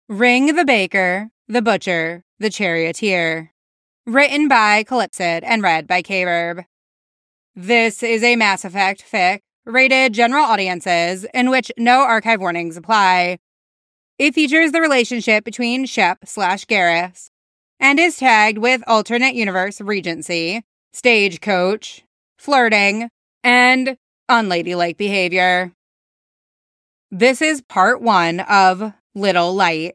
Ring the Baker, the Butcher, the Charioteer. Written by Calypsid and read by K-Verb. This is a Mass Effect fic, rated general audiences, in which no archive warnings apply. It features the relationship between Shep/Garrus and is tagged with alternate universe regency, stagecoach, flirting, and unladylike behavior. This is part 1 of Little Light.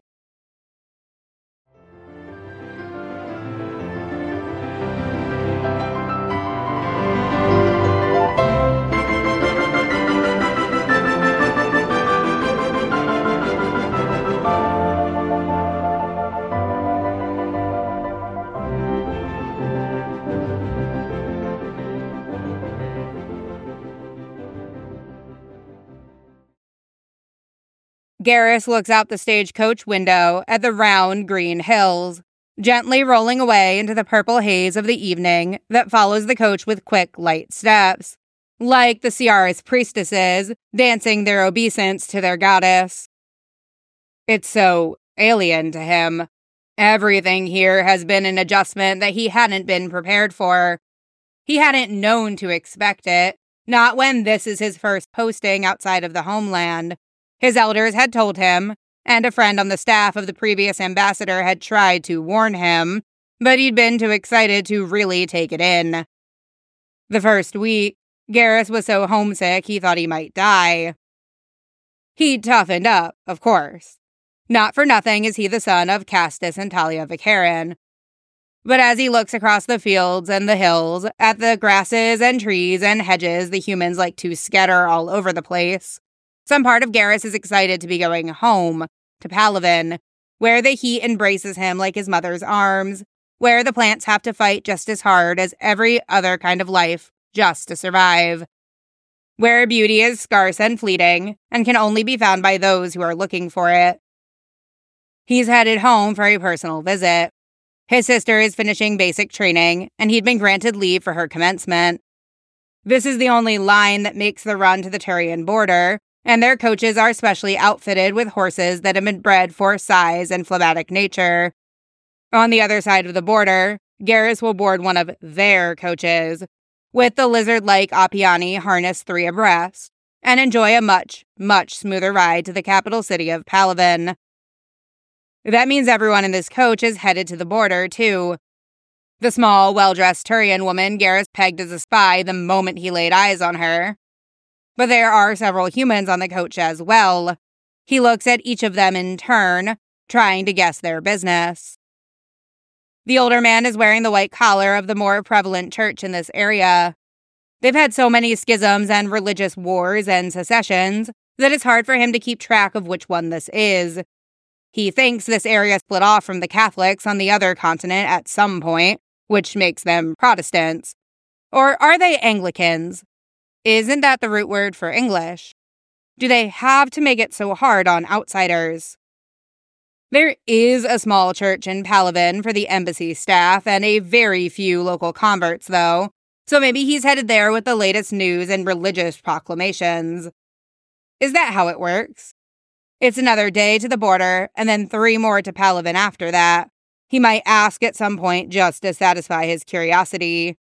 Garrus looks out the stagecoach window at the round green hills, gently rolling away into the purple haze of the evening that follows the coach with quick, light steps, like the Ciaris priestesses dancing their obeisance to their goddess. It's so alien to him. Everything here has been an adjustment that he hadn't been prepared for. He hadn't known to expect it, not when this is his first posting outside of the homeland. His elders had told him, and a friend on the staff of the previous ambassador had tried to warn him, but he'd been too excited to really take it in. The first week, Garrus was so homesick he thought he might die. He'd toughened up, of course. Not for nothing is he the son of Castus and Talia Vicarin. But as he looks across the fields and the hills, at the grasses and trees and hedges the humans like to scatter all over the place, some part of Garrus is excited to be going home, to Palaven, where the heat embraces him like his mother's arms, where the plants have to fight just as hard as every other kind of life just to survive, where beauty is scarce and fleeting and can only be found by those who are looking for it. He's headed home for a personal visit. His sister is finishing basic training, and he'd been granted leave for her commencement. This is the only line that makes the run to the Turian border, and their coaches are specially outfitted with horses that have been bred for size and phlegmatic nature. On the other side of the border, Garrus will board one of their coaches, with the lizard-like Appiani harnessed 3 abreast, and enjoy a much, much smoother ride to the capital city of Palaven. That means everyone in this coach is headed to the border, too. The small, well-dressed Turian woman Garrus pegged as a spy the moment he laid eyes on her. But there are several humans on the coach as well. He looks at each of them in turn, trying to guess their business. The older man is wearing the white collar of the more prevalent church in this area. They've had so many schisms and religious wars and secessions that it's hard for him to keep track of which one this is. He thinks this area split off from the Catholics on the other continent at some point, which makes them Protestants. Or are they Anglicans? Isn't that the root word for English? Do they have to make it so hard on outsiders? There is a small church in Palaven for the embassy staff and a very few local converts, though, so maybe he's headed there with the latest news and religious proclamations. Is that how it works? It's another day to the border, and then 3 more to Palaven after that. He might ask at some point just to satisfy his curiosity.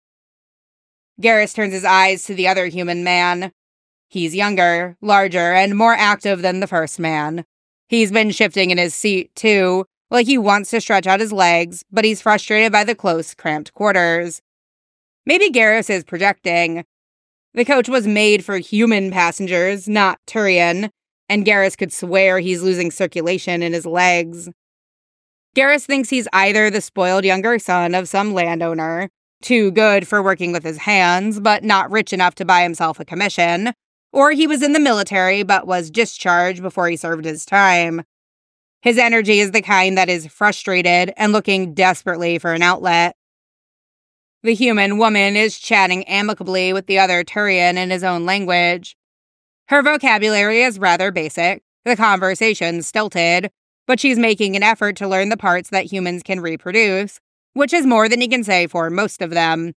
Garrus turns his eyes to the other human man. He's younger, larger, and more active than the first man. He's been shifting in his seat, too, like he wants to stretch out his legs, but he's frustrated by the close, cramped quarters. Maybe Garrus is projecting. The coach was made for human passengers, not Turian, and Garrus could swear he's losing circulation in his legs. Garrus thinks he's either the spoiled younger son of some landowner, too good for working with his hands, but not rich enough to buy himself a commission, or he was in the military but was discharged before he served his time. His energy is the kind that is frustrated and looking desperately for an outlet. The human woman is chatting amicably with the other Turian in his own language. Her vocabulary is rather basic, the conversation stilted, but she's making an effort to learn the parts that humans can reproduce, which is more than he can say for most of them.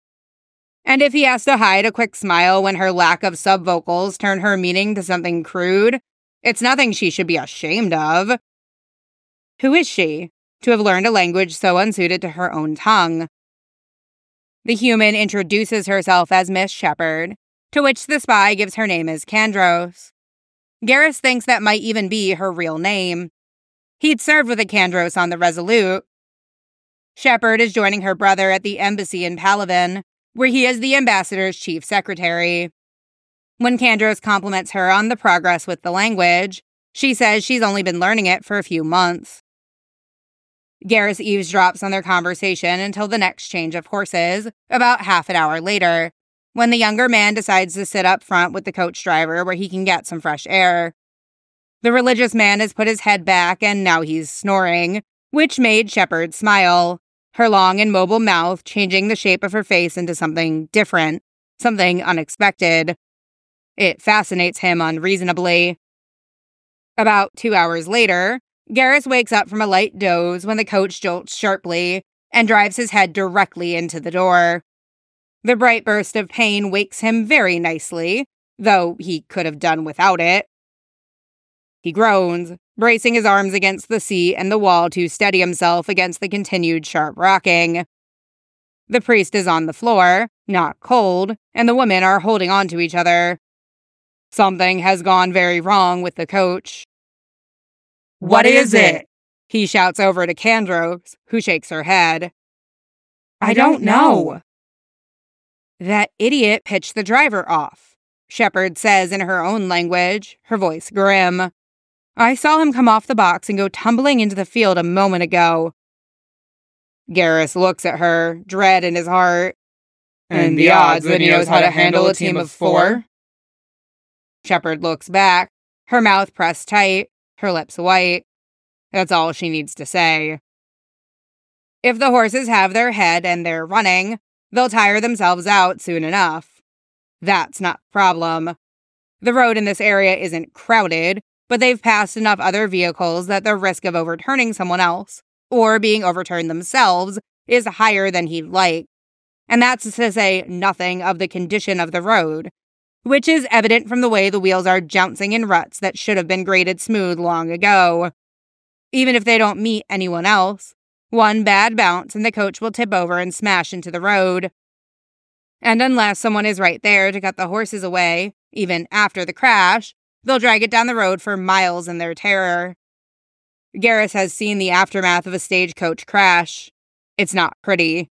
And if he has to hide a quick smile when her lack of subvocals turn her meaning to something crude, it's nothing she should be ashamed of. Who is she, to have learned a language so unsuited to her own tongue? The human introduces herself as Miss Shepard, to which the spy gives her name as Kandros. Garrus thinks that might even be her real name. He'd served with a Kandros on the Resolute. Shepard is joining her brother at the embassy in Palaven, where he is the ambassador's chief secretary. When Kandros compliments her on the progress with the language, she says she's only been learning it for a few months. Garrus eavesdrops on their conversation until the next change of horses, about half an hour later, when the younger man decides to sit up front with the coach driver where he can get some fresh air. The religious man has put his head back and now he's snoring, which made Shepard smile, her long and mobile mouth changing the shape of her face into something different, something unexpected. It fascinates him unreasonably. About 2 hours later, Garrus wakes up from a light doze when the coach jolts sharply and drives his head directly into the door. The bright burst of pain wakes him very nicely, though he could have done without it. He groans, bracing his arms against the seat and the wall to steady himself against the continued sharp rocking. The priest is on the floor, not cold, and the women are holding on to each other. Something has gone very wrong with the coach. What is it? He shouts over to Kandros, who shakes her head. I don't know. That idiot pitched the driver off, Shepard says in her own language, her voice grim. I saw him come off the box and go tumbling into the field a moment ago. Garrus looks at her, dread in his heart. And the odds that he knows how to handle a team of 4? Shepard looks back, her mouth pressed tight, her lips white. That's all she needs to say. If the horses have their head and they're running, they'll tire themselves out soon enough. That's not the problem. The road in this area isn't crowded, but they've passed enough other vehicles that the risk of overturning someone else, or being overturned themselves, is higher than he'd like. And that's to say nothing of the condition of the road, which is evident from the way the wheels are jouncing in ruts that should have been graded smooth long ago. Even if they don't meet anyone else, one bad bounce and the coach will tip over and smash into the road. And unless someone is right there to cut the horses away, even after the crash, they'll drag it down the road for miles in their terror. Garrus has seen the aftermath of a stagecoach crash. It's not pretty.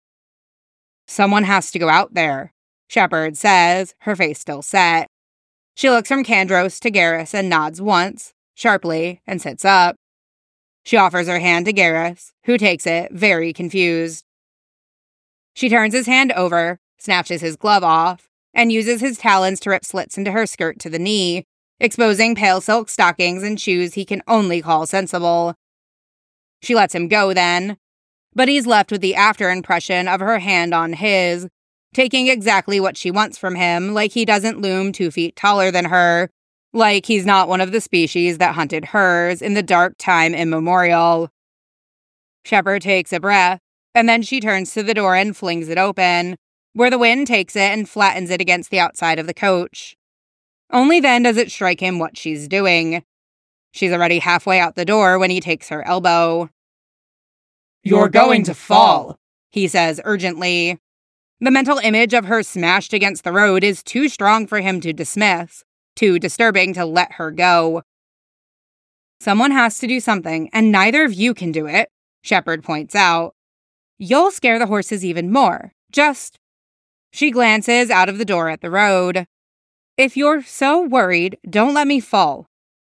Someone has to go out there, Shepard says, her face still set. She looks from Kandros to Garrus and nods once, sharply, and sits up. She offers her hand to Garrus, who takes it, very confused. She turns his hand over, snatches his glove off, and uses his talons to rip slits into her skirt to the knee, exposing pale silk stockings and shoes he can only call sensible. She lets him go then, but he's left with the after impression of her hand on his, taking exactly what she wants from him, like he doesn't loom 2 feet taller than her, like he's not one of the species that hunted hers in the dark time immemorial. Shepard takes a breath, and then she turns to the door and flings it open, where the wind takes it and flattens it against the outside of the coach. Only then does it strike him what she's doing. She's already halfway out the door when he takes her elbow. You're going to fall, he says urgently. The mental image of her smashed against the road is too strong for him to dismiss, too disturbing to let her go. Someone has to do something, and neither of you can do it, Shepard points out. You'll scare the horses even more. Just... She glances out of the door at the road. If you're so worried, don't let me fall.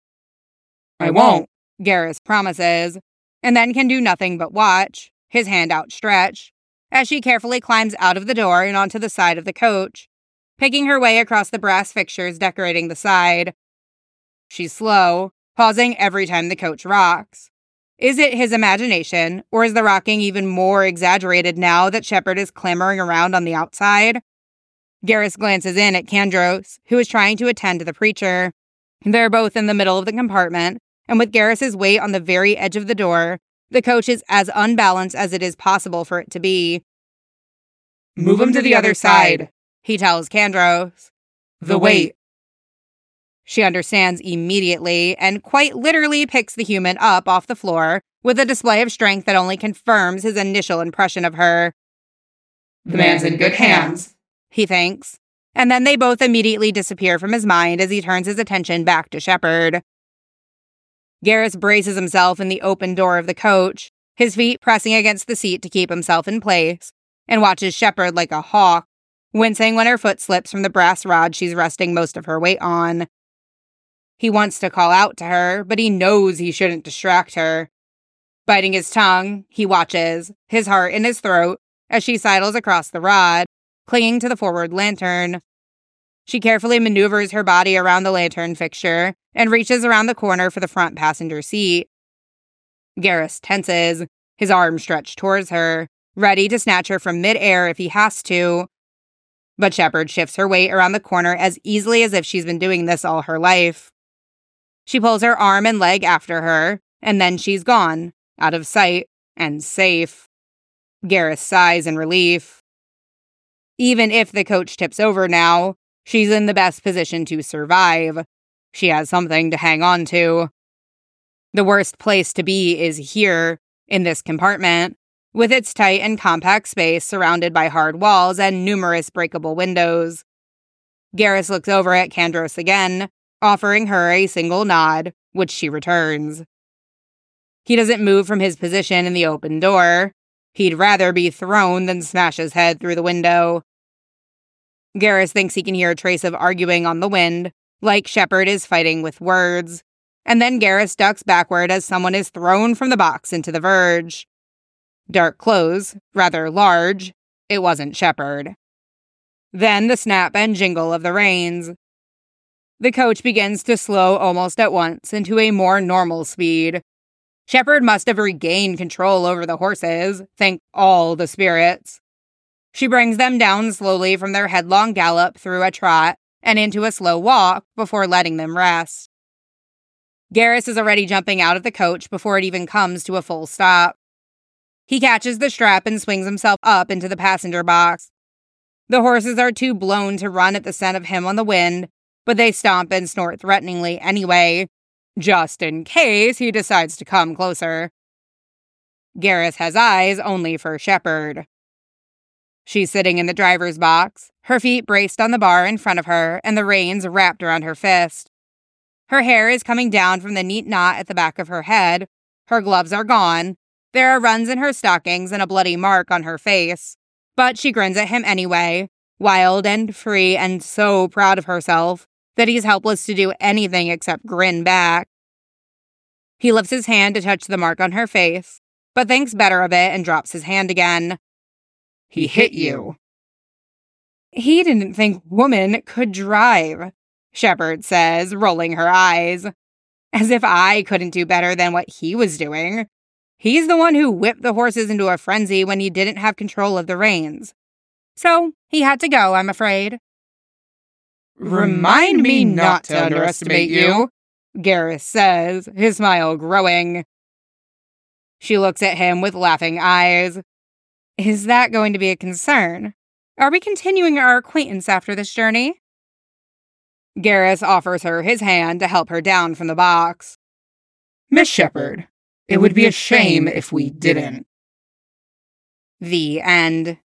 I won't, Garrus promises, and then can do nothing but watch, his hand outstretched, as she carefully climbs out of the door and onto the side of the coach, picking her way across the brass fixtures decorating the side. She's slow, pausing every time the coach rocks. Is it his imagination, or is the rocking even more exaggerated now that Shepard is clambering around on the outside? Garrus glances in at Kandros, who is trying to attend to the preacher. They're both in the middle of the compartment, and with Garrus's weight on the very edge of the door, the coach is as unbalanced as it is possible for it to be. Move him to the other side, he tells Kandros. The weight. She understands immediately and quite literally picks the human up off the floor with a display of strength that only confirms his initial impression of her. The man's in good hands, he thinks, and then they both immediately disappear from his mind as he turns his attention back to Shepard. Garrus braces himself in the open door of the coach, his feet pressing against the seat to keep himself in place, and watches Shepard like a hawk, wincing when her foot slips from the brass rod she's resting most of her weight on. He wants to call out to her, but he knows he shouldn't distract her. Biting his tongue, he watches, his heart in his throat, as she sidles across the rod, clinging to the forward lantern. She carefully maneuvers her body around the lantern fixture and reaches around the corner for the front passenger seat. Garrus tenses, his arm stretched towards her, ready to snatch her from midair if he has to. But Shepard shifts her weight around the corner as easily as if she's been doing this all her life. She pulls her arm and leg after her, and then she's gone, out of sight, and safe. Garrus sighs in relief. Even if the coach tips over now, she's in the best position to survive. She has something to hang on to. The worst place to be is here, in this compartment, with its tight and compact space surrounded by hard walls and numerous breakable windows. Garrus looks over at Kandros again, offering her a single nod, which she returns. He doesn't move from his position in the open door. He'd rather be thrown than smash his head through the window. Garrus thinks he can hear a trace of arguing on the wind, like Shepard is fighting with words, and then Garrus ducks backward as someone is thrown from the box into the verge. Dark clothes, rather large. It wasn't Shepard. Then the snap and jingle of the reins. The coach begins to slow almost at once into a more normal speed. Shepard must have regained control over the horses, thank all the spirits. She brings them down slowly from their headlong gallop through a trot and into a slow walk before letting them rest. Garrus is already jumping out of the coach before it even comes to a full stop. He catches the strap and swings himself up into the passenger box. The horses are too blown to run at the scent of him on the wind, but they stomp and snort threateningly anyway, just in case he decides to come closer. Garrus has eyes only for Shepard. She's sitting in the driver's box, her feet braced on the bar in front of her and the reins wrapped around her fist. Her hair is coming down from the neat knot at the back of her head. Her gloves are gone. There are runs in her stockings and a bloody mark on her face. But she grins at him anyway, wild and free and so proud of herself that he's helpless to do anything except grin back. He lifts his hand to touch the mark on her face, but thinks better of it and drops his hand again. He hit you. He didn't think woman could drive, Shepard says, rolling her eyes. As if I couldn't do better than what he was doing. He's the one who whipped the horses into a frenzy when he didn't have control of the reins. So he had to go, I'm afraid. Remind me not to underestimate you, Garrus says, his smile growing. She looks at him with laughing eyes. Is that going to be a concern? Are we continuing our acquaintance after this journey? Garrus offers her his hand to help her down from the box. Miss Shepard, it would be a shame if we didn't. The end.